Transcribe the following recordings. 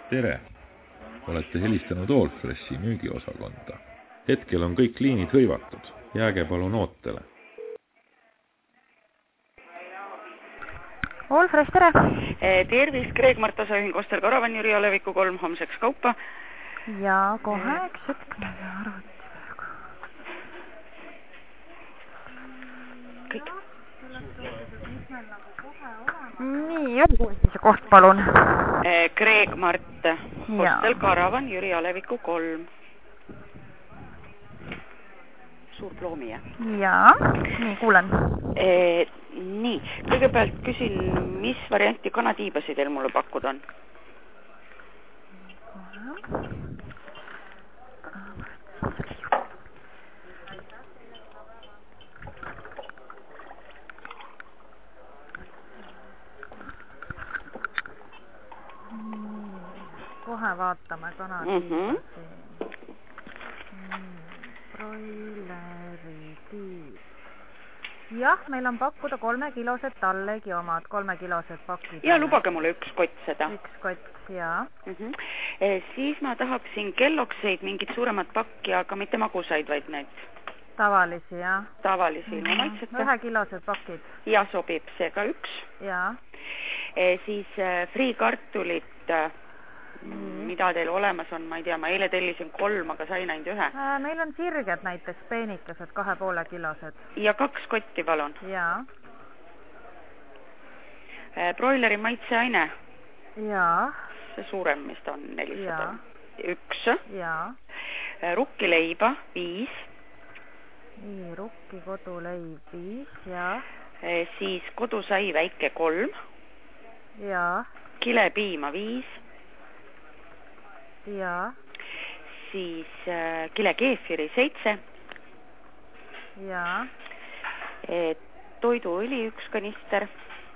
Tere! Olete helistanud Allfreshi müügiosakonda. Hetkel on kõik liinid hõivatud. Jääge palun ootele. Allfresh, tere! Tervist, Kreek-Mart Osaühing Ostel Karavan Jüri Aleviku 3 homseks kaupa. Ja kohe üks hetk arvuti praegu. Kõik. Nii, uuesti see koht, palun. Kreek-Mart Ostel Karavan Jüri Aleviku 3. Suur ploomi, jah? Jaa, nii, kuulen. Nii, kõigepealt küsin, mis varianti kanatiibasi teil mulle pakkuda on? Kohe vaatame kanatiibasi. Broileri tiib. Jah, meil on pakkuda 3-kilosed tallegi omad, 3-kilosed pakid. Ja lubage mulle üks kott seda. Üks kott, jaa. Siis ma tahaksin kellokseid, mingit suuremat pakki, aga mitte magusaid, vaid need. Tavalisi, jah. Tavalisi, ilma maitseta. 1-kilosed pakid. Ja sobib seega üks. Jaa. Siis friikartulit, mida teil olemas on, ma ei tea, ma eile tellisin 3, aga sain ainult 1. Meil on sirged näiteks, peenikesed, 2,5-kilosed. Ja 2 kotti, palun. Jaa. Broileri maitseaine. Jaa. See suurem, mis ta on, 400. Jaa. 1. Jaa. Rukkileiba, 5. Nii, rukki koduleib 5, jaa. Siis kodusai väike 3. Jaa. Kilepiima 5. Jaa. Siis kilekeefiri 7. Jaa. Toiduõli 1 kanister.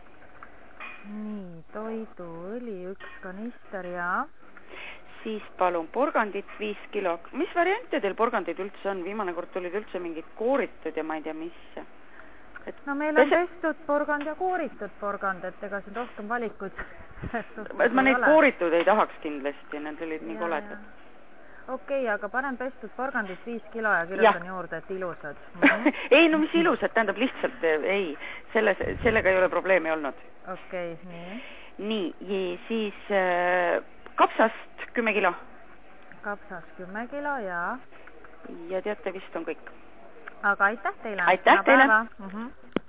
Nii, toiduõli 1 kanister, jaa. Siis palun porgandit 5 kilo. Mis variante teil porgandid üldse on? Viimane kord tulid üldse mingid kooritud ja ma ei tea mis. No meil on pestud porgand ja kooritud porgand, et ega siin rohkem valikuid. Ma neid kooritud ei tahaks kindlasti, need olid nii koledad. Okei, aga panen pestud porgandist 5 kilo ja kirjutan juurde, et ilusad. Ei, no mis ilusad, tähendab lihtsalt, ei, sellega ei ole probleemi olnud. Okei, nii. Nii, siis kapsast 10 kilo. Kapsast 10 kilo, jaa. Ja teate, vist on kõik. Aga aitäh teile. Aitäh teile.